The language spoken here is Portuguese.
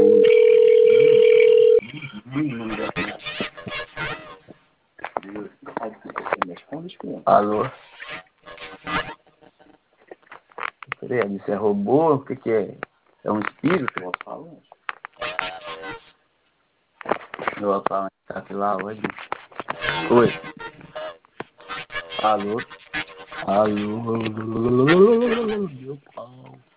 Alô? Peraí, isso é robô? O que é? É um espírito? Eu falo. Eu vou falar tá aqui lá hoje. Oi. Alô? Alô? Meu pau.